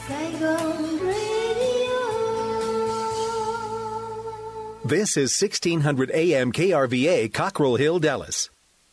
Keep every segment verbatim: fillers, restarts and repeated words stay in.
Saigon Radio. This is sixteen hundred A M K R V A, Cockrell Hill, Dallas.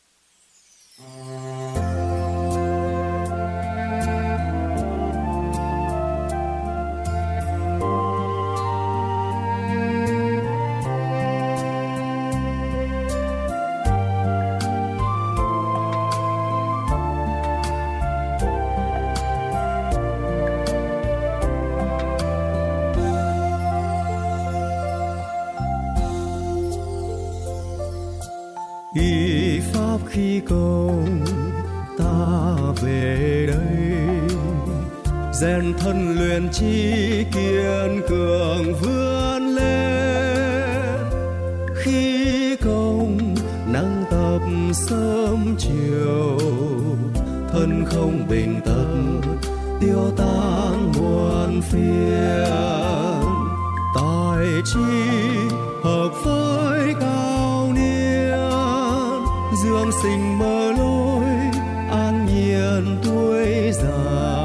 Y pháp khi công ta về đây, rèn thân luyện trí kiên cường vươn lên. Khi công nắng tập sớm chiều, thân không bình tật tiêu tan muôn phiền. Tài trí hợp với cao niên, dương sinh mơ lối an nhiên tuổi già.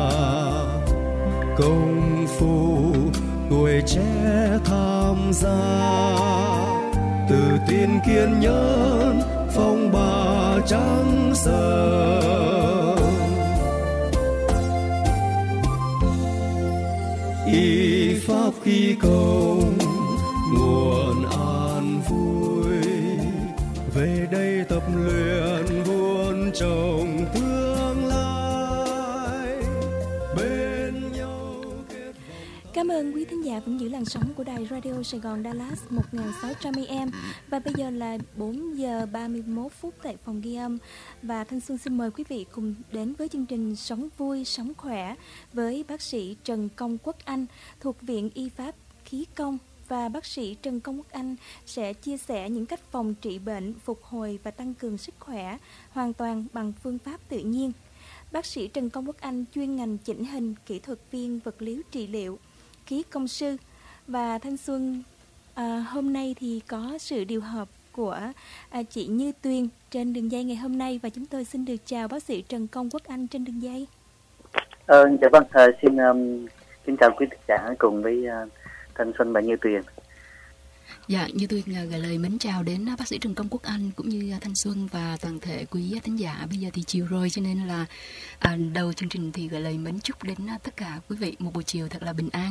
Công phu tuổi trẻ tham gia, tự tin kiên nhẫn phong ba trắng sờn. Y pháp khi công nguồn an vui, về đây tập luyện vun trồng tương lai bên nhau kết. Cảm ơn quý thính giả vẫn giữ làn sóng của đài Radio Sài Gòn Dallas một nghìn sáu trăm A M. Và bây giờ là bốn giờ ba mươi mốt phút tại phòng ghi âm. Và Thanh Xuân xin mời quý vị cùng đến với chương trình Sống Vui, Sống Khỏe với bác sĩ Trần Công Quốc Anh thuộc Viện Y Pháp Khí Công. Và bác sĩ Trần Công Quốc Anh sẽ chia sẻ những cách phòng trị bệnh, phục hồi và tăng cường sức khỏe hoàn toàn bằng phương pháp tự nhiên. Bác sĩ Trần Công Quốc Anh chuyên ngành chỉnh hình, kỹ thuật viên vật lý trị liệu, khí công sư. Và Thanh Xuân à, hôm nay thì có sự điều hợp của à, chị Như Tuyền trên đường dây ngày hôm nay, và chúng tôi xin được chào bác sĩ Trần Công Quốc Anh trên đường dây. Ờ, dạ vâng, à, xin um, xin chào quý thính giả cùng với uh, Thanh Xuân và Như Tuyền. Dạ, Như Tuyền gửi lời mến chào đến bác sĩ Trần Công Quốc Anh cũng như Thanh Xuân và toàn thể quý thính giả. Bây giờ thì chiều rồi cho nên là à, đầu chương trình thì gửi lời mến chúc đến tất cả quý vị một buổi chiều thật là bình an.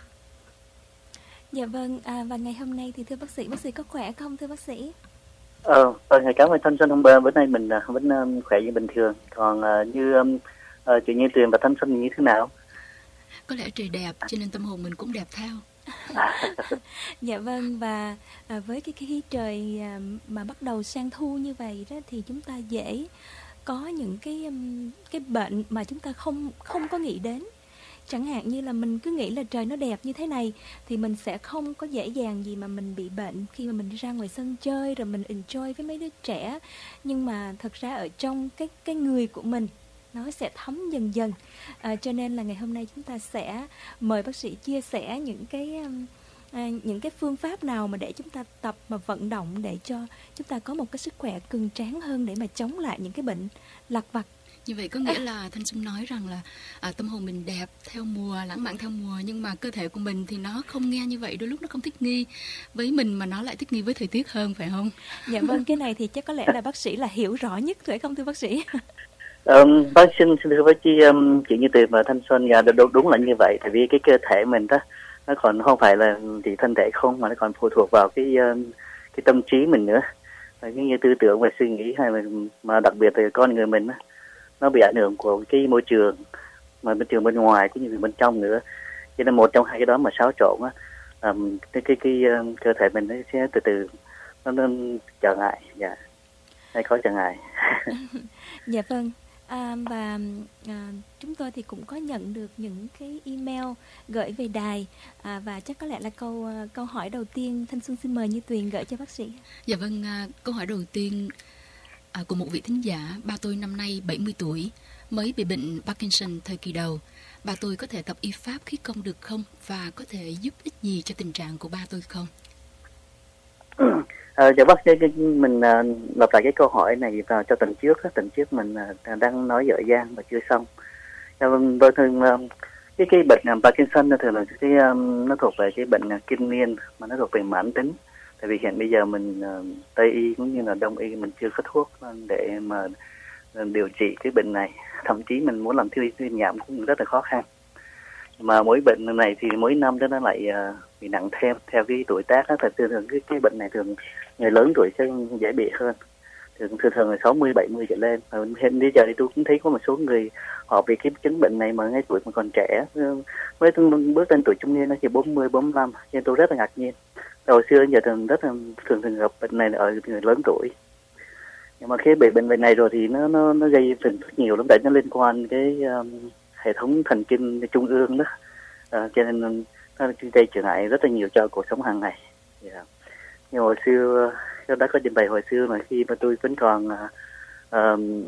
Dạ vâng, à, và ngày hôm nay thì thưa bác sĩ, bác sĩ có khỏe không thưa bác sĩ? Ờ, vâng, cảm ơn Thanh Xuân. Hôm bữa nay mình uh, vẫn um, khỏe như bình thường. Còn uh, như um, uh, chị Như Tuyền và Thanh Xuân như thế nào? Có lẽ trời đẹp cho nên tâm hồn mình cũng đẹp theo. Dạ vâng, và à, với cái khí trời à, mà bắt đầu sang thu như vậy đó thì chúng ta dễ có những cái um, cái bệnh mà chúng ta không không có nghĩ đến. Chẳng hạn như là mình cứ nghĩ là trời nó đẹp như thế này thì mình sẽ không có dễ dàng gì mà mình bị bệnh khi mà mình đi ra ngoài sân chơi rồi mình enjoy với mấy đứa trẻ. Nhưng mà thật ra ở trong cái cái người của mình nó sẽ thấm dần dần. À, cho nên là ngày hôm nay chúng ta sẽ mời bác sĩ chia sẻ những cái à, những cái phương pháp nào mà để chúng ta tập mà vận động để cho chúng ta có một cái sức khỏe cứng tráng hơn để mà chống lại những cái bệnh lặt vặt. Như vậy có nghĩa là Thanh Xuân nói rằng là à, tâm hồn mình đẹp theo mùa, lãng mạn theo mùa, nhưng mà cơ thể của mình thì nó không nghe như vậy, đôi lúc nó không thích nghi với mình mà nó lại thích nghi với thời tiết hơn, phải không? Dạ vâng, cái này thì chắc có lẽ là bác sĩ là hiểu rõ nhất, phải không thưa bác sĩ? Um, bác xin xin thưa với chị um, chị Như Tuyền và Thanh Xuân, dạ, đúng, đúng là như vậy. Tại vì cái cơ thể mình đó nó còn không phải là chỉ thân thể không, mà nó còn phụ thuộc vào cái um, cái tâm trí mình nữa, cái như tư tưởng và suy nghĩ, hay là mà đặc biệt là con người mình đó, nó bị ảnh hưởng của cái môi trường, mà môi trường bên ngoài cũng như bên trong nữa. Cho nên một trong hai cái đó mà xáo trộn á, um, cái cái cái um, cơ thể mình nó sẽ từ từ nó, nó trở ngại, dạ, hay có trở ngại. Dạ vâng. À, và à, chúng tôi thì cũng có nhận được những cái email gửi về đài, à, và chắc có lẽ là câu câu hỏi đầu tiên Thanh Xuân xin mời Như Tuyền gửi cho bác sĩ. Dạ vâng, à, câu hỏi đầu tiên à, của một vị thính giả. Ba tôi năm nay bảy mươi tuổi, mới bị bệnh Parkinson thời kỳ đầu. Ba tôi có thể tập y pháp khí công được không, và có thể giúp ích gì cho tình trạng của ba tôi không? À, dạ bác sĩ, mình à, lặp lại cái câu hỏi này vào cho tuần trước. Tuần trước mình à, đang nói dở dang mà chưa xong. À, vâng, thường à, cái cái bệnh uh, Parkinson nó thường là cái um, nó thuộc về cái bệnh uh, kinh niên mà nó thuộc về mãn tính. Tại vì hiện bây giờ mình uh, Tây y cũng như là Đông y mình chưa có thuốc để mà uh, điều trị cái bệnh này, thậm chí mình muốn làm thuyên thuyên giảm cũng rất là khó khăn. Mà mỗi bệnh này thì mỗi năm đó nó lại uh, bị nặng thêm theo cái tuổi tác đó. Thật thường cái cái bệnh này thường người lớn tuổi sẽ dễ bị hơn, thường thường, thường là sáu mươi bảy mươi trở lên. Và hiện bây giờ thì tôi cũng thấy có một số người họ bị cái chứng bệnh này mà ngay tuổi mà còn trẻ, với bước lên tuổi trung niên nó chỉ bốn mươi bốn mươi lăm, nên tôi rất là ngạc nhiên. Hồi xưa giờ thường rất là thường thường gặp bệnh này ở người lớn tuổi, nhưng mà khi bị bệnh bệnh này rồi thì nó nó nó gây phiền phức nhiều lắm, tại nó liên quan cái um, hệ thống thần kinh trung ương đó, uh, cho nên nó gây trở ngại rất là nhiều cho cuộc sống hàng ngày. Yeah. Nhưng hồi xưa tôi đã có trình bày hồi xưa mà khi mà tôi vẫn còn uh, um,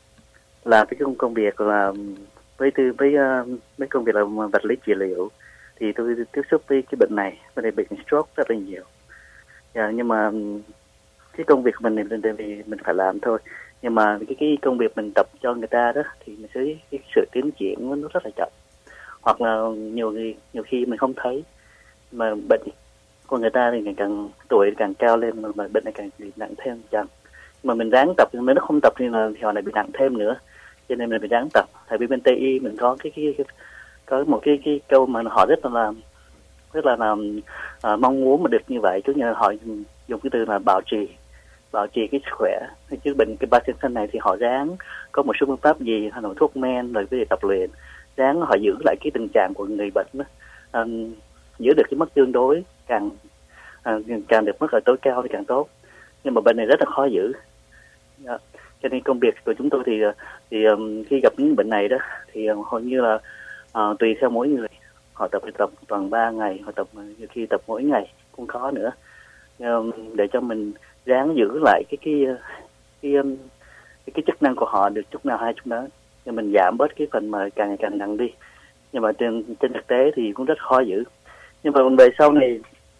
làm cái công công việc là với tư với uh, với công việc là vật lý trị liệu, thì tôi tiếp xúc với cái bệnh này, bệnh này bệnh stroke rất là nhiều. Yeah, nhưng mà cái công việc mình thì vì mình phải làm thôi, nhưng mà cái cái công việc mình tập cho người ta đó thì mình thấy cái sự tiến triển nó rất là chậm, hoặc là nhiều người nhiều khi mình không thấy mà bệnh của người ta thì càng, càng tuổi càng cao lên mà, mà bệnh này càng bị nặng thêm chậm. Mà mình ráng tập, nếu nó không tập thì là thì họ lại bị nặng thêm nữa, cho nên mình phải ráng tập. Tại vì bên Tây y mình có cái, cái, cái có một cái cái câu mà họ rất là làm rất là làm à, mong muốn mà được như vậy, cứ như là họ dùng cái từ là bảo trì bảo trì cái sức khỏe. Chứ bệnh cái Parkinson này thì họ ráng có một số phương pháp gì, hay là thuốc men rồi cái gì tập luyện, ráng họ giữ lại cái tình trạng của người bệnh đó, à, giữ được cái mức tương đối, càng à, càng được mức ở tối cao thì càng tốt. Nhưng mà bệnh này rất là khó giữ. Đó. Cho nên công việc của chúng tôi thì thì um, khi gặp những bệnh này đó thì um, hầu như là uh, tùy theo mỗi người, họ tập tập toàn ba ngày, họ tập nhiều khi tập mỗi ngày cũng có nữa, um, để cho mình ráng giữ lại cái cái cái, um, cái cái chức năng của họ được chút nào hay chút đó, nhưng mình giảm bớt cái phần mà càng ngày càng nặng đi. Nhưng mà trên trên thực tế thì cũng rất khó giữ. Nhưng mà về sau này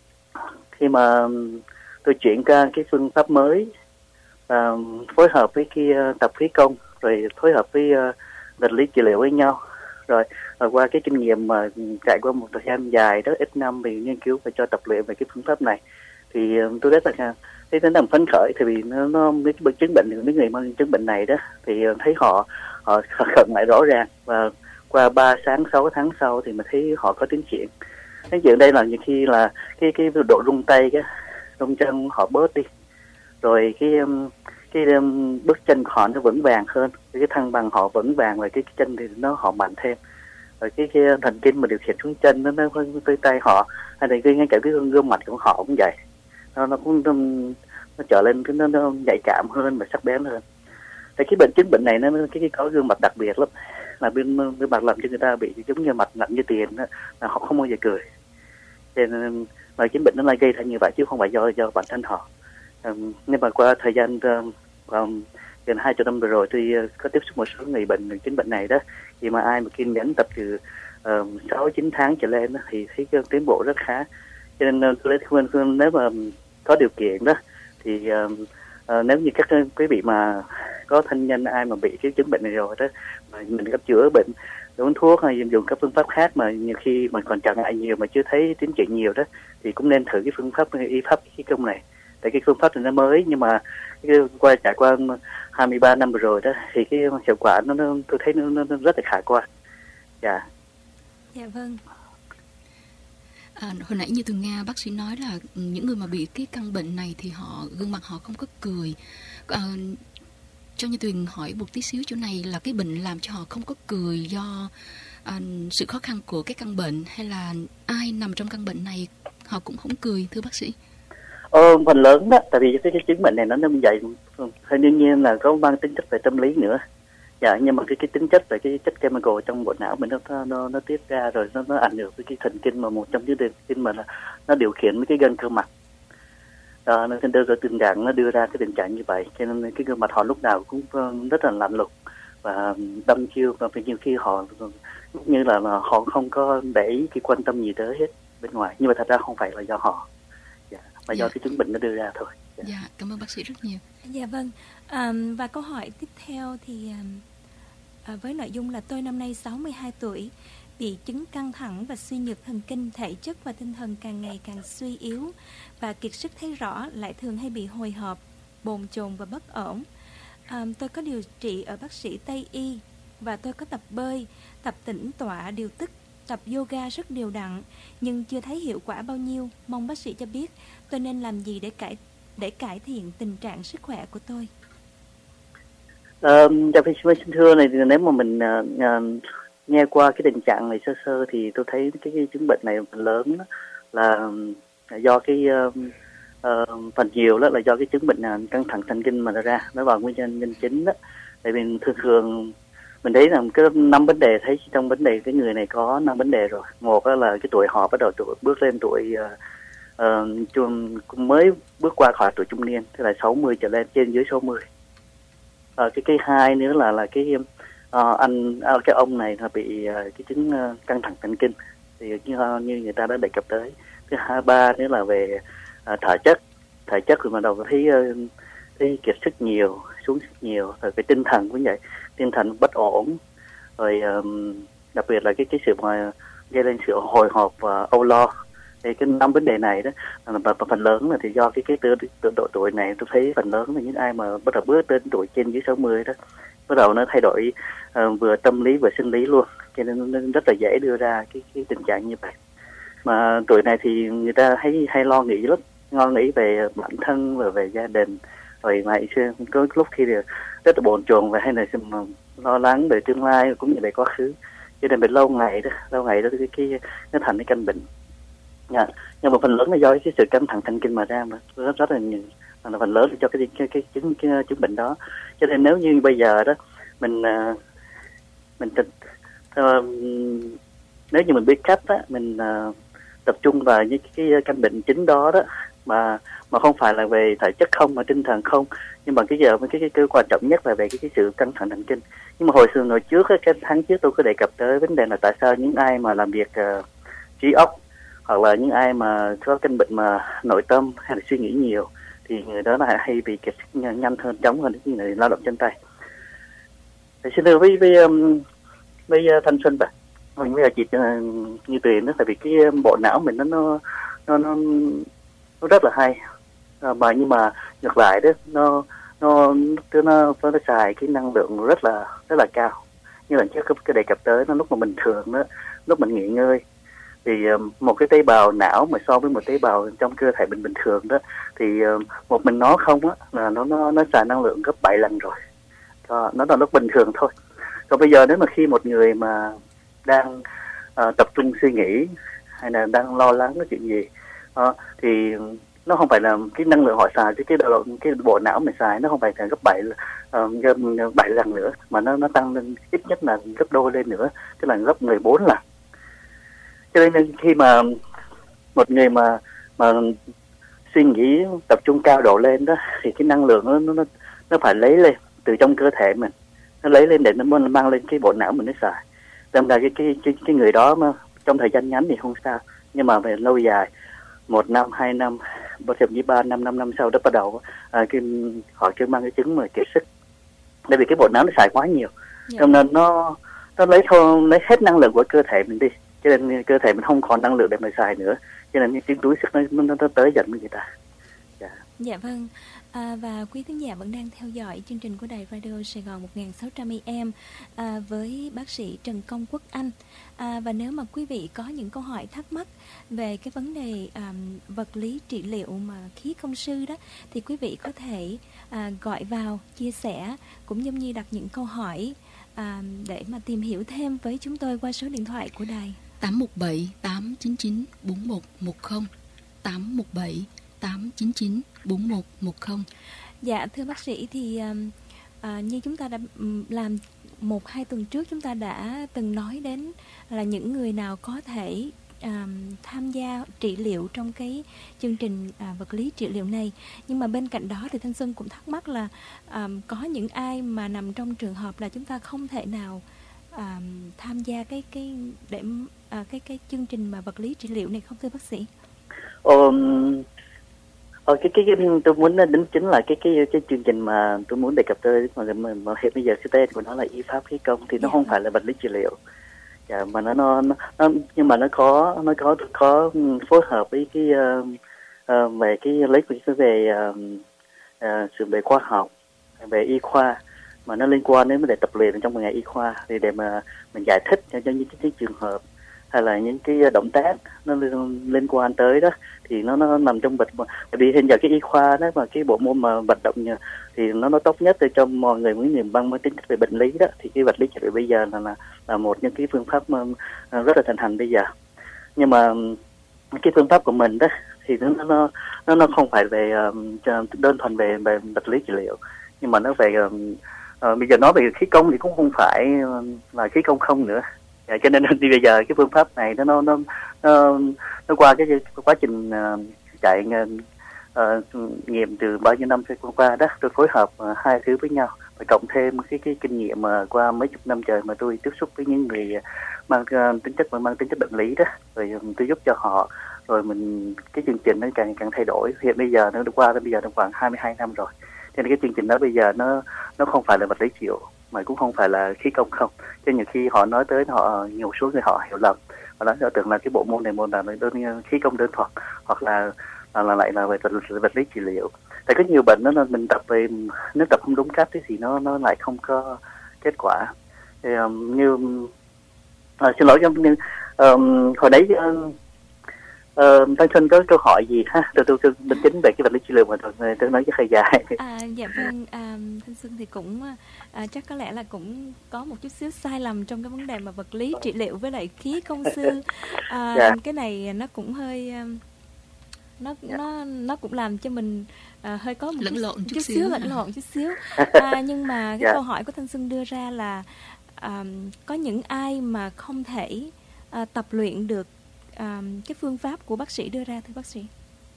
khi mà tôi chuyển qua cái phương pháp mới, uh, phối hợp với cái uh, tập khí công, rồi phối hợp với uh, vật lý trị liệu với nhau, rồi uh, qua cái kinh nghiệm mà trải qua một thời gian dài đó, ít năm vì nghiên cứu và cho tập luyện về cái phương pháp này, thì uh, tôi rất là thấy nó làm phấn khởi. Thì vì nó, nó mấy cái chứng bệnh, mấy người mang chứng bệnh này đó thì uh, thấy họ họ khởi lại rõ ràng, và qua ba sáng sáu tháng sau thì mình thấy họ có tiến triển. Tiến triển đây là nhiều khi là cái cái độ rung tay, cái rung chân họ bớt đi, rồi cái cái um, bước chân của họ nó vững vàng hơn, cái thăng bằng họ vững vàng, và cái, cái chân thì nó họ mạnh thêm, rồi cái, cái thần kinh mà điều khiển xuống chân nó nó tới tay họ, hay là cái ngay cả cái gương mặt của họ cũng vậy, nó nó cũng nó, nó trở lên cái nó, nó nhạy cảm hơn và sắc bén hơn. Thì cái bệnh chứng bệnh này nó cái, cái có gương mặt đặc biệt lắm, là bên bên mặt làm cho người ta bị giống như mặt nặng như tiền đó, là họ không bao giờ cười. Cho nên mà chứng bệnh nó lại gây ra như vậy chứ không phải do do bản thân họ. Um, nhưng mà qua thời gian um, gần hai chục năm vừa rồi tôi uh, có tiếp xúc một số người bệnh chứng bệnh này đó, thì mà ai mà kiên nhẫn tập từ sáu chín tháng trở lên đó, thì thấy cái tiến bộ rất khá. Cho nên uh, tôi khuyên khuyên nếu mà có điều kiện đó thì uh, uh, nếu như các quý vị mà có thân nhân ai mà bị cái chứng bệnh này rồi đó, mà mình cấp chữa bệnh, uống thuốc hay dùng các phương pháp khác mà nhiều khi mà còn trở ngại nhiều mà chưa thấy tiến triển nhiều đó, thì cũng nên thử cái phương pháp y pháp khí công này. Tại cái phương pháp này nó mới, nhưng mà cái, qua trải qua hai mươi ba năm vừa rồi đó thì cái hiệu quả nó, nó tôi thấy nó, nó rất là khả quan. Dạ. Dạ vâng. À, hồi nãy như Tường Nga bác sĩ nói là những người mà bị cái căn bệnh này thì họ gương mặt họ không có cười. À, cho Như Tuyền hỏi một tí xíu chỗ này là cái bệnh làm cho họ không có cười do à, sự khó khăn của cái căn bệnh, hay là ai nằm trong căn bệnh này họ cũng không cười, thưa bác sĩ? Ờ, phần lớn đó, tại vì cái, cái chứng bệnh này nó như vậy, hơi đương nhiên là có mang tính chất về tâm lý nữa. Dạ, nhưng mà cái cái tính chất về cái chất chemical trong bộ não mình nó nó nó tiết ra rồi nó nó ảnh hưởng với cái thần kinh, mà một trong những thần kinh mà là nó điều khiển với cái gân cơ mặt. Đó, nó đưa ra tình trạng nó đưa ra cái tình trạng như vậy, cho nên cái gương mặt họ lúc nào cũng rất là lạnh lùng và đăm chiêu, và nhiều khi họ như là, là họ không có để ý cái quan tâm gì tới hết bên ngoài, nhưng mà thật ra không phải là do họ, dạ, mà do dạ. cái chứng bệnh nó đưa ra thôi. Dạ, dạ cảm ơn bác sĩ rất nhiều. Dạ vâng. À, và câu hỏi tiếp theo thì à, với nội dung là tôi năm nay sáu mươi hai tuổi, bị chứng căng thẳng và suy nhược thần kinh, thể chất và tinh thần càng ngày càng suy yếu và kiệt sức thấy rõ, lại thường hay bị hồi hộp, bồn chồn và bất ổn. À, tôi có điều trị ở bác sĩ Tây Y và tôi có tập bơi, tập tĩnh tọa điều tức, tập yoga rất đều đặn nhưng chưa thấy hiệu quả bao nhiêu. Mong bác sĩ cho biết tôi nên làm gì để cải để cải thiện tình trạng sức khỏe của tôi. Dạ, uh, xin thưa này, nếu mà mình uh, uh, nghe qua cái tình trạng này sơ sơ thì tôi thấy cái, cái chứng bệnh này lớn đó là do cái uh, uh, phần nhiều đó là do cái chứng bệnh uh, căng thẳng thần kinh mà nó ra, nó vào nguyên nhân nhân chính đó. Tại vì thường thường mình thấy rằng cái năm vấn đề, thấy trong vấn đề cái người này có năm vấn đề rồi. Một đó là cái tuổi họ bắt đầu tuổi bước lên tuổi uh, uh, mới bước qua khỏi tuổi trung niên, tức là sáu mươi trở lên, trên dưới sáu mươi. Uh, cái cái hai nữa là là cái uh, anh uh, cái ông này là bị uh, cái chứng uh, căng thẳng thần kinh thì như, uh, như người ta đã đề cập tới. Thứ hai ba nữa là về uh, thể chất, thể chất thì bắt đầu thấy uh, thấy kiệt sức nhiều, xuống sức nhiều, rồi cái tinh thần cũng vậy, tinh thần bất ổn, rồi um, đặc biệt là cái cái sự mà gây lên sự hồi hộp và âu lo. Thì cái năm vấn đề này đó và phần lớn là thì do cái cái độ, độ tuổi này, tôi thấy phần lớn là những ai mà bắt đầu bước đến tuổi trên dưới sáu mươi đó bắt đầu nó thay đổi uh, vừa tâm lý vừa sinh lý luôn, cho nên nó rất là dễ đưa ra cái cái tình trạng như vậy. Mà tuổi này thì người ta hay hay lo nghĩ lắm, lo nghĩ về bản thân và về gia đình, rồi ngày xưa có lúc khi thì rất là bồn chồn và hay là lo lắng về tương lai cũng như về quá khứ, cho nên về lâu ngày đó lâu ngày đó cái cái nó thành cái căn bệnh. Yeah. Nhưng mà phần lớn là do cái sự căng thẳng thần kinh mà ra, mà rất rất là nhiều, là phần lớn là cho cái cái cái chứng cái, cái chứng bệnh đó. Cho nên nếu như bây giờ đó mình uh, mình uh, nếu như mình biết cách đó, mình uh, tập trung vào những cái, cái căn bệnh chính đó đó, mà mà không phải là về thể chất không, mà tinh thần không, nhưng mà cái giờ cái cái, cái quan trọng nhất là về cái, cái sự căng thẳng thần kinh. Nhưng mà hồi xưa hồi trước cái tháng trước tôi có đề cập tới vấn đề là tại sao những ai mà làm việc uh, trí óc, hoặc là những ai mà có căn bệnh mà nội tâm hay là suy nghĩ nhiều thì người đó là hay bị kiệt sức nhanh hơn, chóng hơn những người lao động chân tay. Thì xin thưa với với với Thanh Xuân bạn, mình bây giờ chị như Tuyền đó, tại vì cái bộ não mình nó nó nó nó, nó rất là hay, à, mà nhưng mà ngược lại đó nó nó nó nó, nó xài cái năng lượng rất là rất là cao. Như là trước cái đề cập tới, nó lúc mà bình thường đó, lúc mình nghỉ ngơi thì một cái tế bào não mà so với một tế bào trong cơ thể mình bình thường đó thì một mình nó không á là nó nó nó xài năng lượng gấp bảy lần rồi. Đó, nó là lúc bình thường thôi. Còn bây giờ nếu mà khi một người mà đang uh, tập trung suy nghĩ hay là đang lo lắng cái chuyện gì uh, thì nó không phải là cái năng lượng họ xài, cái cái bộ, cái bộ não mình xài nó không phải là gấp bảy uh, bảy lần nữa, mà nó nó tăng lên ít nhất là gấp đôi lên nữa, tức là gấp mười bốn lần. Cho nên khi mà một người mà mà suy nghĩ tập trung cao độ lên đó thì cái năng lượng nó nó nó phải lấy lên từ trong cơ thể mình, nó lấy lên để nó mang lên cái bộ não mình nó xài. Đâm ra cái cái cái cái người đó mà trong thời gian ngắn thì không sao, nhưng mà về lâu dài, một năm, hai năm, thậm chí ba năm, năm năm sau đó bắt đầu à, cái họ kêu mang cái chứng mà kiệt sức, bởi vì cái bộ não nó xài quá nhiều, yeah. Cho nên nó nó lấy thôi lấy hết năng lượng của cơ thể mình đi, cho nên cơ thể mình không còn năng lượng để mà xài nữa, cho nên những đuối sức nó, nó, nó tới dần với người ta. Dạ, dạ vâng. À, và quý khán giả vẫn đang theo dõi chương trình của Đài Radio Sài Gòn một nghìn sáu trăm A M à, với bác sĩ Trần Công Quốc Anh. À, và nếu mà quý vị có những câu hỏi thắc mắc về cái vấn đề à, vật lý trị liệu mà khí công sư đó, thì quý vị có thể à, gọi vào chia sẻ cũng giống như đặt những câu hỏi à, để mà tìm hiểu thêm với chúng tôi qua số điện thoại của đài tám một bảy tám chín chín bốn một một không, tám một bảy tám chín chín bốn một một không. Dạ thưa bác sĩ, thì à, như chúng ta đã làm một hai tuần trước, chúng ta đã từng nói đến là những người nào có thể à, tham gia trị liệu trong cái chương trình à, vật lý trị liệu này. Nhưng mà bên cạnh đó thì Thanh Xuân cũng thắc mắc là à, có những ai mà nằm trong trường hợp là chúng ta không thể nào à, tham gia cái cái để à, cái cái chương trình mà vật lý trị liệu này không thưa bác sĩ? Um... Ờ, cái, cái cái tôi muốn đến chính là cái cái cái chương trình mà tôi muốn đề cập tới, mà, mà, mà hiện bây giờ cái tên của nó là y pháp khí công, thì nó yeah. không phải là vật lý trị liệu. Dạ, mà nó, nó nó nhưng mà nó có nó có có phối hợp với cái uh, uh, về cái lấy cái về uh, uh, sự về khoa học, về y khoa, mà nó liên quan đến vấn đề tập luyện trong ngành y khoa, thì để mà mình giải thích cho những cái, cái trường hợp hay là những cái động tác nó liên, liên quan tới đó, thì nó nó nằm trong bịch. Bởi vì hiện giờ cái y khoa đó mà cái bộ môn mà vận động thì nó nó tốt nhất để cho mọi người muốn nhìn băng với tính về bệnh lý đó, thì cái vật lý trị liệu bây giờ là là, là một những cái phương pháp rất là thành hành bây giờ. Nhưng mà cái phương pháp của mình đó thì nó nó nó nó không phải về đơn thuần về về vật lý trị liệu, nhưng mà nó về uh, bây giờ nói về khí công thì cũng không phải là khí công không nữa. Dạ, cho nên thì bây giờ cái phương pháp này nó nó nó nó, nó qua cái, cái quá trình uh, chạy uh, nghiệm từ bao nhiêu năm qua đó, tôi phối hợp uh, hai thứ với nhau, và cộng thêm cái cái kinh nghiệm mà uh, qua mấy chục năm trời mà tôi tiếp xúc với những người mang uh, tính chất mà mang tính chất bệnh lý đó, rồi um, tôi giúp cho họ, rồi mình cái chương trình nó càng càng thay đổi. Hiện bây giờ nó được qua đến bây giờ nó khoảng hai mươi hai năm rồi, cho nên cái chương trình đó bây giờ nó nó không phải là vật lý trị liệu, mà cũng không phải là khí công không. Cho nhiều khi họ nói tới họ, nhiều số người họ hiểu lầm, họ nói họ tưởng là cái bộ môn này môn là đơn khí công đơn thuần, hoặc là là, là lại là về vật, vật lý trị liệu. Tại có nhiều bệnh đó là mình tập về, nếu tập không đúng cách thì nó nó lại không có kết quả. Thì, um, như à, xin lỗi như um, hồi đấy uh, Uh, Thanh Xuân có câu hỏi gì ha? Tôi tôi tôi bình chính về cái vật lý trị liệu mà tôi, tôi nói với hơi dài. À, dạ vâng, à, Thanh Xuân thì cũng à, chắc có lẽ là cũng có một chút xíu sai lầm trong cái vấn đề mà vật lý trị liệu với lại khí công sư. À, dạ. Cái này nó cũng hơi nó dạ. nó nó cũng làm cho mình à, hơi có một lẫn chút, lộn chút, chút xíu, xíu lẫn lộn chút xíu. À, nhưng mà cái dạ. câu hỏi của Thanh Xuân đưa ra là à, có những ai mà không thể à, tập luyện được À, cái phương pháp của bác sĩ đưa ra, thưa bác sĩ?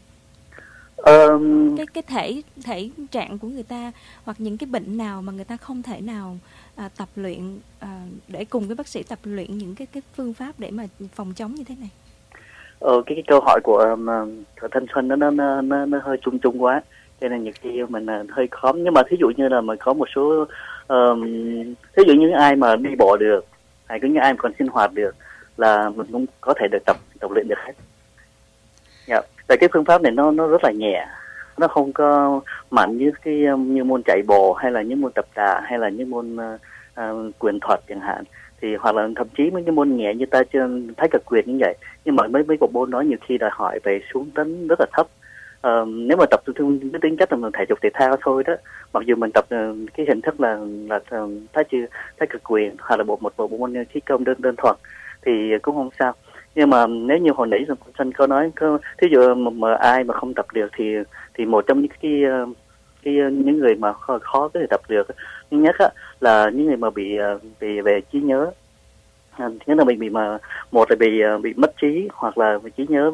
Um, cái cái thể thể trạng của người ta, hoặc những cái bệnh nào mà người ta không thể nào à, tập luyện à, để cùng với bác sĩ tập luyện những cái cái phương pháp để mà phòng chống như thế này? Ờ, cái, cái câu hỏi của, um, của Thanh Xuân nó nó nó nó hơi chung chung quá, cho nên nhiều khi mình uh, hơi khó. Nhưng mà thí dụ như là mình có một số um, thí dụ như ai mà đi bộ được, hay có những ai mà còn sinh hoạt được, là mình cũng có thể được tập tập luyện được hết. Dạ. Tại cái phương pháp này nó nó rất là nhẹ, nó không có mạnh như cái như môn chạy bộ, hay là những môn tập tạ, hay là những môn uh, uh, quyền thuật chẳng hạn, thì hoặc là thậm chí mấy cái môn nhẹ như ta trên thái cực quyền như vậy. Nhưng mà mấy mấy bộ môn đó nhiều khi đòi hỏi về xuống tấn rất là thấp. Uh, nếu mà tập theo cái tính chất là mình thể dục thể thao thôi đó, mặc dù mình tập uh, cái hình thức là là uh, thái chư thái cực quyền, hoặc là bộ một bộ môn khí công đơn đơn thuần, thì cũng không sao. Nhưng mà nếu như hồi nãy Thanh có nói, có thí dụ mà, mà ai mà không tập được thì thì một trong những cái cái những người mà khó, khó có thể tập được thứ nhất á, là những người mà bị bị về trí nhớ. Thứ nhất là mình bị mà một là bị bị mất trí, hoặc là trí nhớ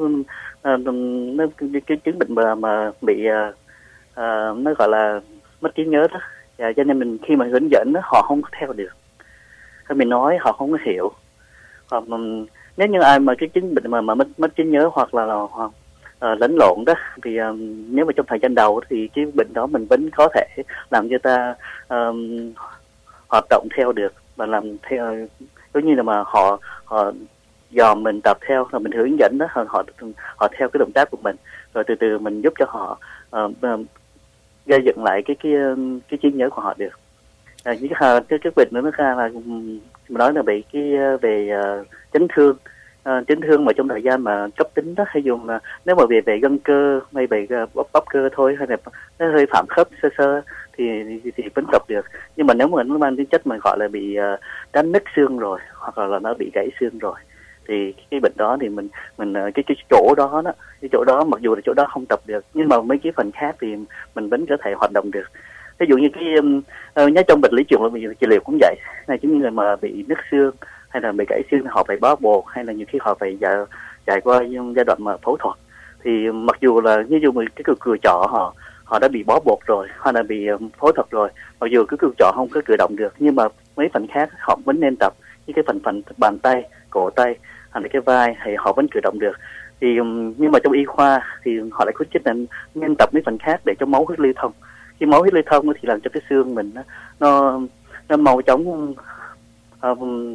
nó cái chứng bệnh mà mà bị uh, nó gọi là mất trí nhớ đó. Và cho nên mình khi mà hướng dẫn đó, họ không có theo được, khi mình nói họ không có hiểu. Hoặc nếu như ai mà cái chứng bệnh mà mà mất mất trí nhớ, hoặc là, là hoặc, uh, lẫn lộn đó, thì uh, nếu mà trong thời gian đầu thì cái bệnh đó mình vẫn có thể làm cho ta uh, hoạt động theo được, và làm theo giống như là mà họ họ dòm mình tập theo, rồi mình hướng dẫn đó, họ họ, họ theo cái động tác của mình, rồi từ từ mình giúp cho họ uh, uh, gây dựng lại cái cái cái trí nhớ của họ được. À, những cái cái cái bệnh nữa nó ra là mình nói là bị cái về uh, chấn thương, uh, chấn thương mà trong thời gian mà cấp tính đó, hay dùng là nếu mà về về gân cơ, hay về uh, bắp, bắp cơ thôi, hay là nó hơi phạm khớp sơ sơ thì, thì thì vẫn tập được. Nhưng mà nếu mà nó mang tính chất mà gọi là bị uh, đánh nứt xương rồi, hoặc là, là nó bị gãy xương rồi, thì cái bệnh đó thì mình mình cái cái chỗ đó đó, cái chỗ đó mặc dù là chỗ đó không tập được, nhưng mà mấy cái phần khác thì mình vẫn có thể hoạt động được. Ví dụ như cái uh, nhớ trong bệnh lý truyền trị liệu cũng vậy, này những người mà bị nứt xương hay là bị gãy xương, họ phải bó bột, hay là nhiều khi họ phải chạy, chạy qua giai đoạn mà phẫu thuật, thì mặc dù là như dù cái cử cử trọ họ họ đã bị bó bột rồi, hoặc là bị um, phẫu thuật rồi, mặc dù cái cử trọ không có cử động được, nhưng mà mấy phần khác họ vẫn nên tập, như cái phần phần bàn tay, cổ tay, hoặc là cái vai, thì họ vẫn cử động được. Thì um, nhưng mà trong y khoa thì họ lại khuyến khích là nên tập mấy phần khác để cho máu huyết lưu thông. Khi máu huyết lưu thông thì làm cho cái xương mình nó nó, nó mau chóng uh,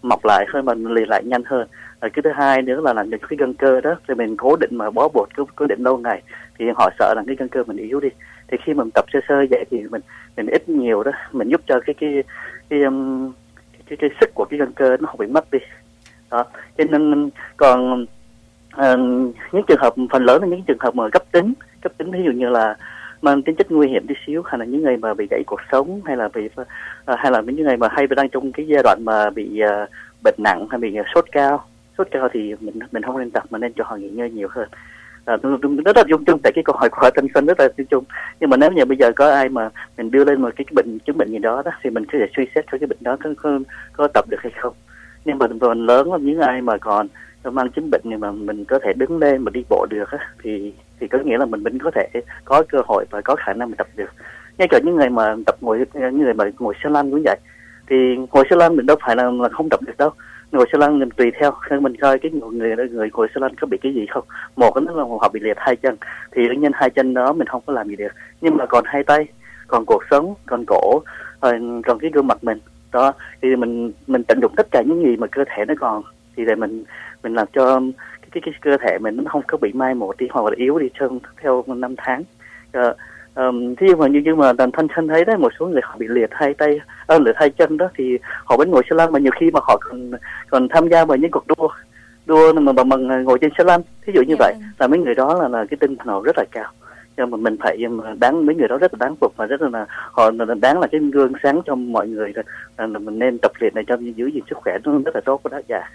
mọc lại hơn và lì lại nhanh hơn. Rồi cái thứ hai nữa là làm cho cái gân cơ đó thì mình cố định mà bó bột cố, cố định lâu ngày thì họ sợ là cái gân cơ mình yếu đi. Thì khi mình tập sơ sơ vậy thì mình mình ít nhiều đó mình giúp cho cái cái cái um, cái, cái, cái sức của cái gân cơ nó không bị mất đi. Đó. Cho nên còn uh, những trường hợp phần lớn là những trường hợp mà cấp tính, cấp tính ví dụ như là mang tính chất nguy hiểm tí xíu, hay là những người mà bị gãy cột sống, hay là bị uh, hay là những người mà hay đang trong cái giai đoạn mà bị uh, bệnh nặng hay bị uh, sốt cao, sốt cao thì mình mình không nên tập mà nên cho họ nghỉ ngơi nhiều hơn. À, rất là chung chung tại cái câu hỏi của Thanh Xuân rất là chung chung, nhưng mà nếu như bây giờ có ai mà mình đưa lên một cái, cái bệnh chứng bệnh gì đó đó thì mình có thể suy xét coi cái bệnh đó có có, có tập được hay không. Nhưng mà phần lớn là những ai mà còn mang chứng bệnh nhưng mà mình có thể đứng lên mà đi bộ được á, thì thì có nghĩa là mình vẫn có thể có cơ hội và có khả năng mình tập được. Ngay cả những người mà tập ngồi những người mà ngồi xe lăn cũng vậy, thì ngồi xe lăn mình đâu phải là, là không tập được đâu. Ngồi xe lăn mình tùy theo mình coi cái người người, người ngồi xe lăn có bị cái gì không. Một cái là họ bị liệt hai chân thì đương nhiên hai chân đó mình không có làm gì được, nhưng mà còn hai tay, còn cột sống, còn cổ, còn cái gương mặt mình đó thì mình mình tận dụng tất cả những gì mà cơ thể nó còn thì để mình mình làm cho cái cái, cái cơ thể mình nó không có bị mai một đi hoặc là yếu đi theo theo năm tháng. Uh, Um, thí dụ mà như nhưng mà đàn Thanh Xuân thấy đấy, một số người họ bị liệt hai tay, à, liệt hai chân đó thì họ vẫn ngồi xe lăn, mà nhiều khi mà họ còn còn tham gia vào những cuộc đua đua mà bằng, bằng ngồi trên xe lăn, thí dụ như vậy là mấy người đó là là cái tinh thần họ rất là cao, nhưng mà mình phải đáng mấy người đó rất là đáng phục và rất là họ đáng là cái gương sáng cho mọi người, là, là mình nên tập luyện này cho giữ gìn sức khỏe nó rất là tốt của đó. Dạ.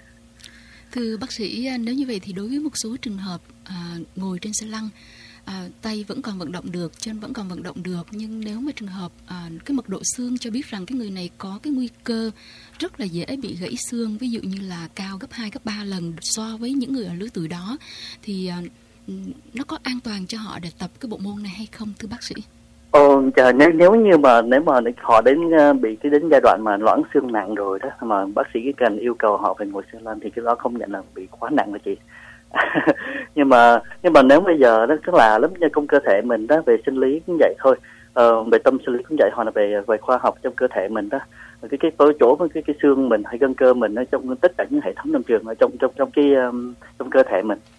Thưa bác sĩ, nếu như vậy thì đối với một số trường hợp à, ngồi trên xe lăn, À, tay vẫn còn vận động được, chân vẫn còn vận động được, nhưng nếu mà trường hợp à, cái mật độ xương cho biết rằng cái người này có cái nguy cơ rất là dễ bị gãy xương, ví dụ như là cao gấp hai, gấp ba lần so với những người ở lứa tuổi đó, thì à, nó có an toàn cho họ để tập cái bộ môn này hay không thưa bác sĩ? Ồ, chờ, nếu nếu như mà nếu mà họ đến bị cái đến giai đoạn mà loãng xương nặng rồi đó, mà bác sĩ cần yêu cầu họ phải ngồi xe lăn thì cái đó không nhận là bị quá nặng là chị. nhưng mà nhưng mà nếu bây giờ đó tức là lớp trong cơ thể mình đó, về sinh lý cũng vậy thôi, ờ, về tâm sinh lý cũng vậy, hoặc là về về khoa học trong cơ thể mình đó, cái cái tối chỗ với cái cái xương mình hay gân cơ mình ở trong tất cả những hệ thống lâm trường ở trong trong trong cái um, trong cơ thể mình.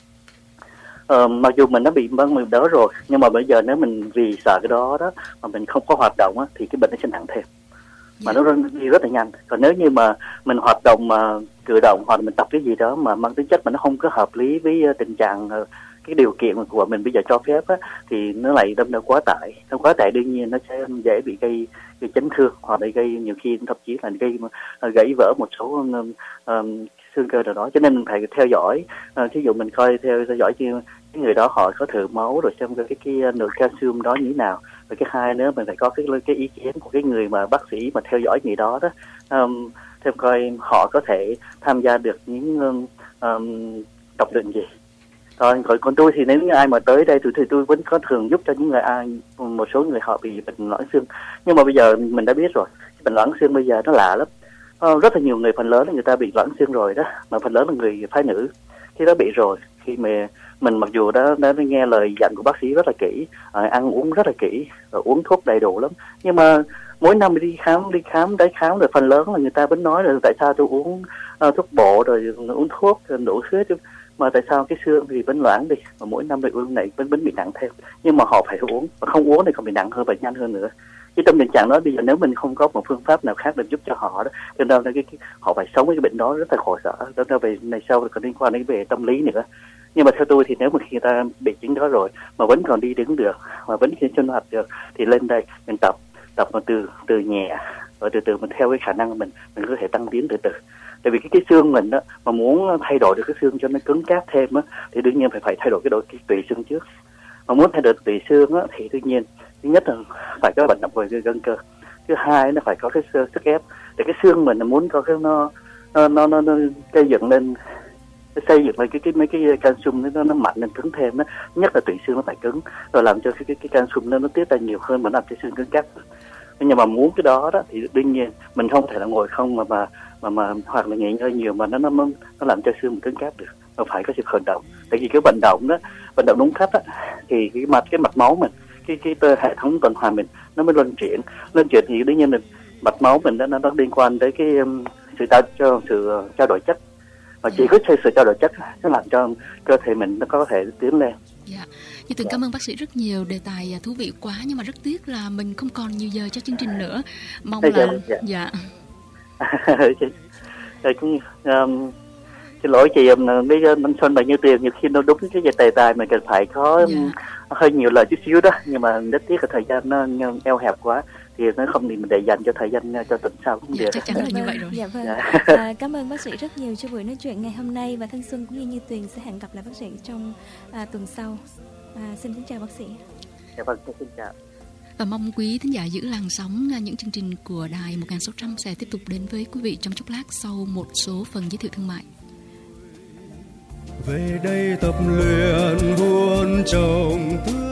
Ờ, mặc dù mình đã bị mất mình đó rồi, nhưng mà bây giờ nếu mình vì sợ cái đó đó mà mình không có hoạt động á, thì cái bệnh nó sẽ nặng thêm, mà nó đi rất là nhanh. Còn nếu như mà mình hoạt động mà cử động hoặc là mình tập cái gì đó mà mang tính chất mà nó không có hợp lý với tình trạng cái điều kiện của mình bây giờ cho phép á, thì nó lại đâm ra quá tải. Nó quá tải đương nhiên nó sẽ dễ bị gây, gây chấn thương hoặc là gây nhiều khi thậm chí là gây gãy vỡ một số um, um, xương cơ nào đó. Cho nên mình phải theo dõi, uh, ví dụ mình coi theo theo dõi chứ cái người đó họ có thử máu rồi xem cái cái, cái lượng calcium đó như thế nào. Và cái hai nữa mình phải có cái cái ý kiến của cái người mà bác sĩ mà theo dõi người đó đó, um, xem coi họ có thể tham gia được những um, um, tập luyện gì. Còn còn tôi thì nếu như ai mà tới đây thì, thì tôi vẫn có thường giúp cho những người ai một số người họ bị bệnh loãng xương. Nhưng mà bây giờ mình đã biết rồi, bệnh loãng xương bây giờ nó lạ lắm. Uh, rất là nhiều người, phần lớn là người ta bị loãng xương rồi đó, mà phần lớn là người phái nữ. Khi đó bị rồi, khi mà mình mặc dù đã, đã nghe lời dặn của bác sĩ rất là kỹ, à, ăn uống rất là kỹ, rồi uống thuốc đầy đủ lắm, nhưng mà mỗi năm đi khám đi khám đấy khám rồi phần lớn là người ta vẫn nói là tại sao tôi uống uh, thuốc bổ rồi uống thuốc rồi đủ hết, mà tại sao cái xương thì vẫn loãng đi, mà mỗi năm lại uống này vẫn vẫn bị nặng thêm. Nhưng mà họ phải uống, và không uống thì còn bị nặng hơn và nhanh hơn nữa. Cái trong tình trạng đó bây giờ nếu mình không có một phương pháp nào khác để giúp cho họ đó, cho nên là cái, cái họ phải sống với cái bệnh đó rất là khổ sở. Đó là về này sau còn liên quan đến về tâm lý nữa. Nhưng mà theo tôi thì nếu mà khi người ta bị chứng đó rồi mà vẫn còn đi đứng được, mà vẫn khi sinh hoạt được thì lên đây mình tập tập mà từ từ nhẹ, rồi từ từ mình theo cái khả năng của mình mình có thể tăng tiến từ từ. Tại vì cái cái xương mình đó mà muốn thay đổi được cái xương cho nó cứng cáp thêm á, thì đương nhiên phải phải thay đổi cái độ cái tùy xương trước. Mà muốn thay đổi tùy xương á thì đương nhiên thứ nhất là phải có vận động về gân cơ, thứ hai nó phải có cái sức ép để cái xương mình muốn có cái nó nó nó nó, nó gây dựng lên, xây dựng lại cái cái mấy cái calcium nó nó mạnh lên cứng thêm đó. Nhất là tủy xương nó phải cứng, rồi làm cho cái cái, cái calcium nó nó tiết ra nhiều hơn mà làm cho xương cứng cáp. Nhưng mà muốn cái đó đó thì đương nhiên mình không thể là ngồi không mà mà mà, mà hoặc là nghỉ ngơi nhiều mà nó nó nó làm cho xương mình cứng cáp được, mà phải có sự vận động. Tại vì cái vận động đó, vận động đúng cách á, thì cái mạch cái mạch máu mình, cái cái hệ thống tuần hoàn mình nó mới luân chuyển luân chuyển thì đương nhiên mình mạch máu mình đó, nó nó liên quan tới cái um, sự trao cho sự trao đổi chất, và chỉ có sự trao đổi chất nó làm cho cơ thể mình nó có thể tiến lên. Dạ, Như Tường cảm ơn bác sĩ rất nhiều, đề tài thú vị quá, nhưng mà rất tiếc là mình không còn nhiều giờ cho chương trình nữa. Mong là dạ. dạ. cũng um, xin lỗi chị, bây giờ Minh Xuân và Như Tuyền nhiều khi nó đúng cái đề tài mình cần phải có dạ. hơi nhiều lời chút xíu đó, nhưng mà rất tiếc là thời gian nó eo hẹp quá, thì nó không thì mình để dành cho thời gian cho tuần sau cũng dạ, được. Chắc chắn là như vậy rồi. Dạ vâng. Dạ. À, cảm ơn bác sĩ rất nhiều cho buổi nói chuyện ngày hôm nay, và Thanh Xuân cũng như Như Tuyền sẽ hẹn gặp lại bác sĩ trong à, tuần sau. À, xin kính chào bác sĩ. Dạ vâng, xin chào. Và mong quý thính giả giữ làn sóng, những chương trình của đài một nghìn sáu trăm sẽ tiếp tục đến với quý vị trong chốc lát sau một số phần giới thiệu thương mại. Về đây tập luyện vuông trồng tươi.